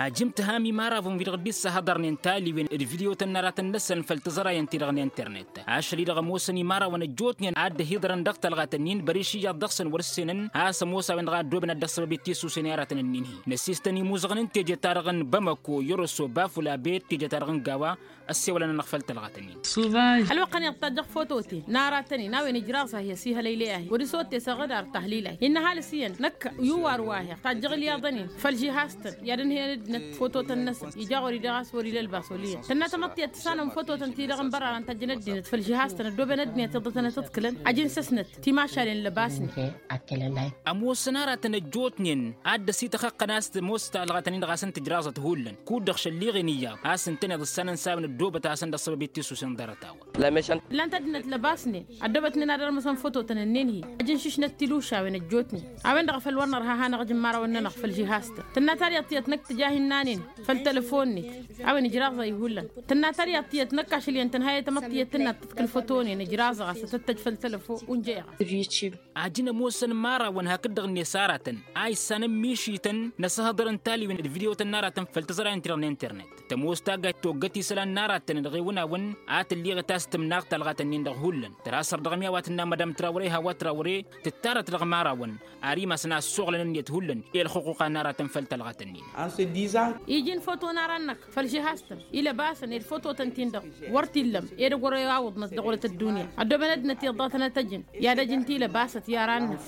جمت هامي مارافون في الغديس هدرن تالي وين الفيديو تنرات النسن فلتزرا ينتيرغن انترنت عشري رغموسني مارا ونجوتني عاد هيدرن دقت الغاتنين بريشي يضخسن ورسنن ها سموسا وين غاد دوبنا دقس بيتيسو سينيرات النيني نسيستني موزغن تيجي تارغن بمكو يرسو بافولا بيت تيجي تارغن غاوا السي ولا نغفلت الغاتنين سوفاج الوقت يطدق فوتوتي ناراتني ناوي نجراسه هي سيها ليليه ورسوتي صغدار تحليله إن هالسين نك يوار واهي تاجغ الياضنين فالجهاستن يادن هي نت فوتو تنس يجاوري دغاس وري للباسوليه تنا تمطي تسانم فوتو تنتي دغن برا انت جندين فالجهاستن دوبندني تضتنا تتكلن اجين سسنت تي ماشالين لباسني امو سناره تنجوتنين عاد سي تخق ناس موست الغاتنين دغاسن تجرازه هولن كودخ شلي غنيا اسن تني السنن سابن الدوبه تاسن دسبب تيسو سندرتاو لا مشان لا انت دنت لباسني ادبتني نادر مثلا فوتو تننيني اجين شش نتلوشا وين جوتني عوين دغ الورنر ها نغج مارا وننخ فالجهاستن تنا تاري طيت نك تجاه النانين فالتلفوني عوين نجرازه يهولن تنا تاري طيت نكاش اللي انت نهايه تمطيت تنا تتكل فوتوني نجرازه ستتج في التلفون ونجيها يوتيوب عجينا موسن مارا ون هكدغ نسارة اي سنم ميشيتن نسهدرن تالي وين الفيديو تنارة فلتزرا انترنت تموس تاغا توغتي سلان نارة نغيونا ون ات اللي غتاستم ناقت الغاتنين دغهولن تراسر دغميا واتنا مدام تراوري هوا تراوري تتارت دغمارا ون اريما سنا الشغل يتهولن الحقوق نارة فلت الغاتنين يجين فوتو نارنك فالجهاستن الى باسن الفوتو تنتين ورتي لم يرغور يعوض ناس دغله الدنيا ادو بلدنا تيضاتنا تجن يا دجنتي لباست يا ران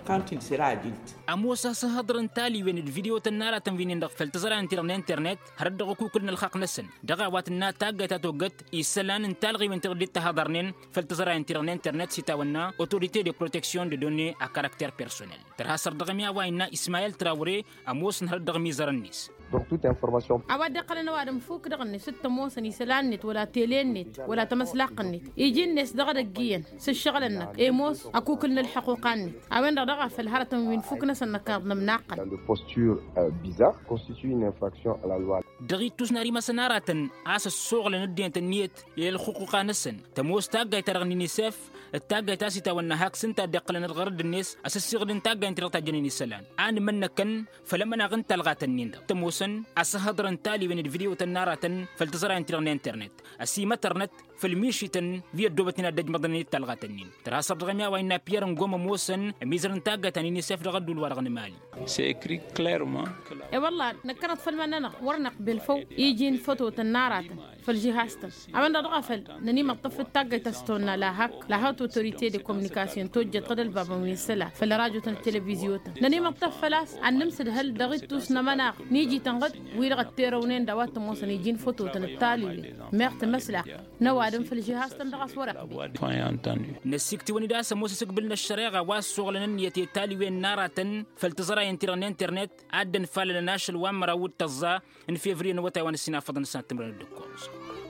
اموسا سهدرن تالي وين الفيديو تنارة تنفينين دغ فلتزرا انترنت هردغ كوكلن الخق نسن دغا واتنا تاغا تاتوغت يسلان انتالغي من تغدي تهدرنين فلتزرا انترنت سيتاونا اوتوريتي دي بروتيكسيون دي دوني ا كاركتير بيرسونيل تراسر دغميا واينا اسماعيل تراوري اموس نهردغ ميزرنيس Donc toute information. أود قلنا وادم فوق دغني ست موسني سلانت ولا تيلينت ولا تمسلاقنت يجي الناس دغدقيا سشغلنا موس أكو كل الحقوقان أوين دغا في الهرة من فوق ناس نكاد مناقل. De posture bizarre constitue une infraction à la loi. دغيتوس ناري مسنارة عاس الشغل ندي النيت للحقوق نسن تموس تاغا ترغني نساف التاغا تاسي تاونا هاك سنتا دقلن الغرد الناس اساس غدن تاغا انت تاجني سلان ان منكن فلما نغنت الغاتنين تموسن اسهدرن تالي بين الفيديو تنارة فلتزرا انترنت اسي مترنت فالميشيتن في دوبتنا دج مدني تلغاتنين تراسب دغميا وين بيير نغوم موسن ميزرن تاغا تاني نساف دغدو الورغن مالي سي اكري كليرمون اي والله نكرت فالمننا ورنق بالفو يجين فوتو تنارة فالجهاستن عملنا دغفل نني مطف التاغا تستونا لا هاك لا هات اوتوريتي دي كومونيكاسيون توجد قد البابا من السلا فالراديو التلفزيون نني مطف فلاس عن نمسد هل دغيتوس نمنا نيجي تنغد ويلغ تيرونين دوات موسن يجين فوتو تنتالي ميرت مسلق نوادم في الجهاستن دغس ورق نسيكتي وني داس موسى قبلنا الشريعه واسوغلن يتي تالي وين نارة فلتزرا انترنت عدن فال ناشل وامرا وتزا ان فيفري نوتا وان سينا فضن سنه تمرن الدكوز